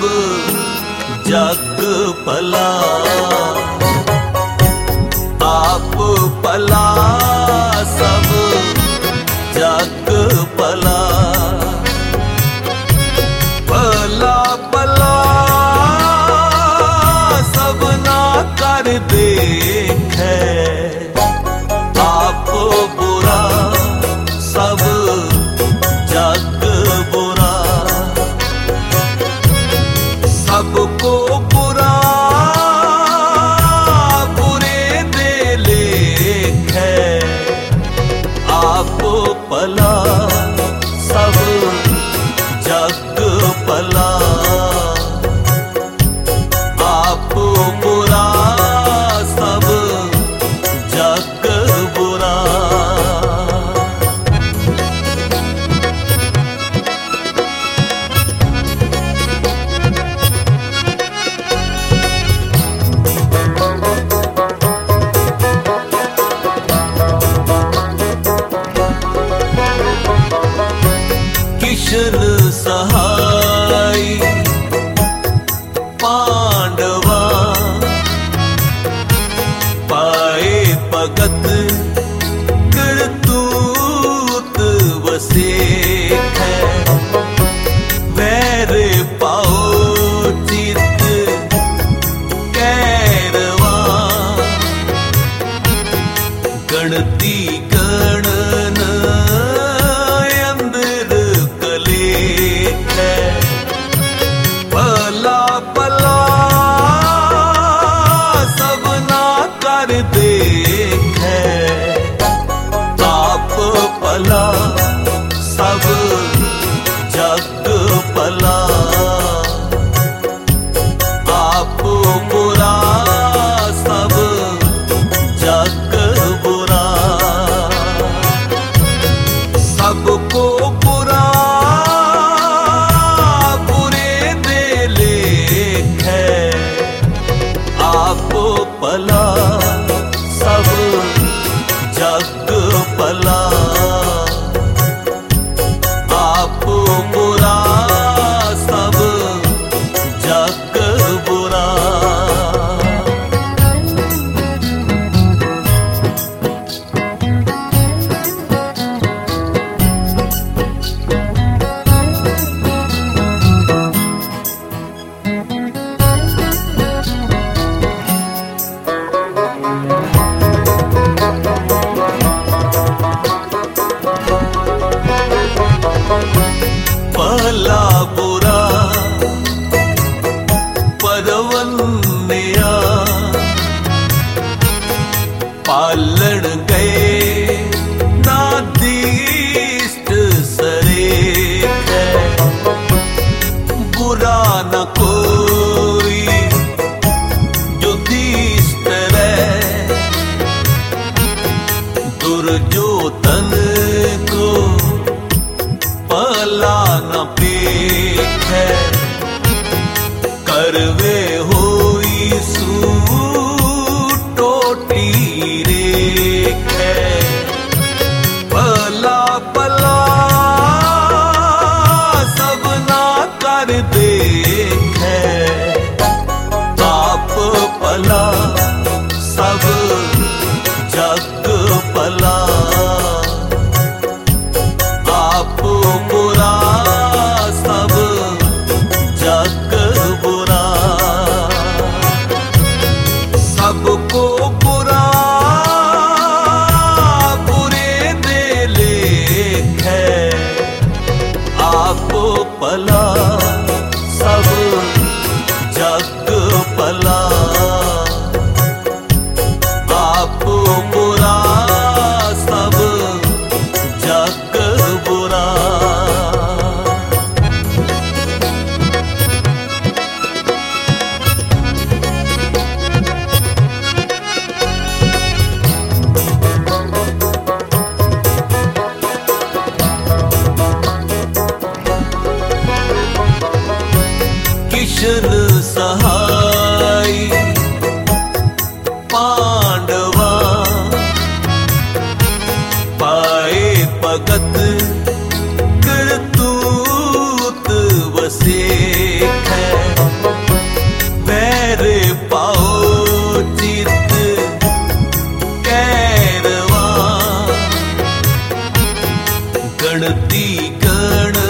जग पला, आप पला सब जग पला। पला पला सब ना कर देखे, आप बुरा सब जग बुरा। सबको बुरा बुरे दे लेखे, आप पला सब जग पला। आप बुरा सब जग बुरा। किशन सहाय पांडवा, पाए भगत करतूत वसेख है। वैर पाओ चित कैरवा, गणती गणन पला पला सब ना कर देखे, आप पला सब जग पला। आप बुरा सब जग बुरा। सबको बुरा पला सब जग पला। आप बुरा सब जग बुरा। पला बुरा परवन्या, पालन गए नादीष्ट सरेख है। बुरा न कोई युधिष्ठ रहे, दुर्योधन को पला न पेख है। करवे होई टोटी रेख है। पला पला सब ना कर देखे, आप पला सब जग पला। आप बुरा सब जग बुरा। सबको बुरा बुरे दे लेखे, आप पला सब जग पला। आप बुरा सब जग बुरा। किशन सहाय पांडवा, पाए भगत करतूत वसेख है। गणती गण